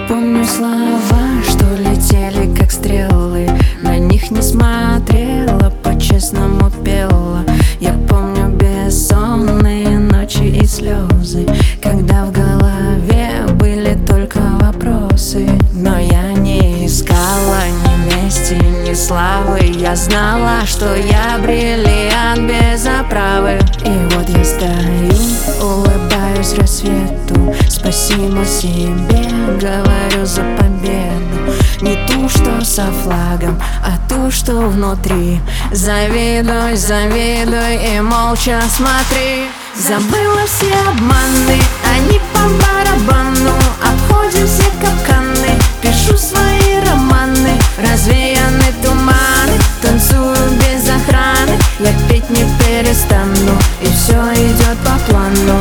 помню слова, что летели как стрелы. На них не смотрела, по-честному пела. Я помню бессонные ночи и слезы, когда в голове были только вопросы. Но я не искала ни мести, ни славы. Я знала, что я бриллиант без оправы. И вот я стою, улыбаюсь рассвету. Спасибо себе, говорю за победу. Не ту, что со флагом, а ту, что внутри. Завидуй, завидуй и молча смотри. Забыла все обманы, они по барабану. Обходим все капканы, пишу свои романы. Развеяны туманы, танцую без охраны. Я петь не перестану, и все идет по плану.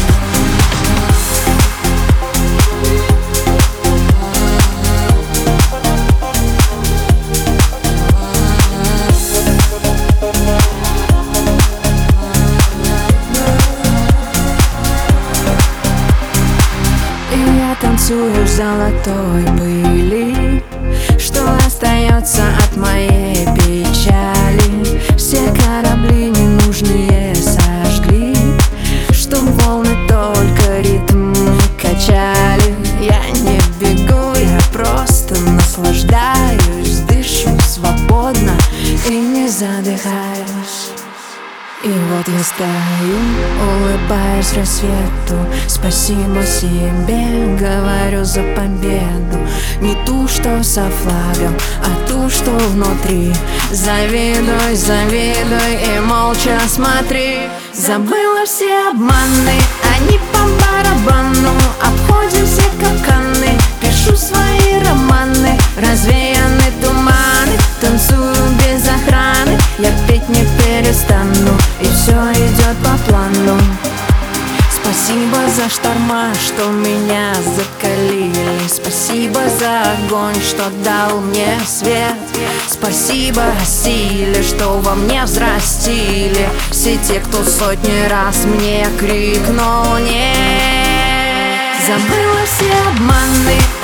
Танцую в золотой пыли, что остается от моей печали. Все корабли ненужные сожгли, чтоб волны только ритм качали. Я не бегу, я просто наслаждаюсь, дышу свободно и не задыхаюсь. И вот я стою, улыбаюсь рассвету. Спасибо себе, говорю за победу. Не ту, что со флагом, а ту, что внутри. Завидуй, завидуй и молча смотри. Забыла все обманы, они по барабану. Обходим все капканы, пишу свои романы. Развеяны туманы, танцую без охраны. Я петь не перестану, и все идет по плану. Спасибо за шторма, что меня закалили. Спасибо за огонь, что дал мне свет. Спасибо силе, что во мне взрастили все те, кто сотни раз мне крикнул нет. Забыла все обманы,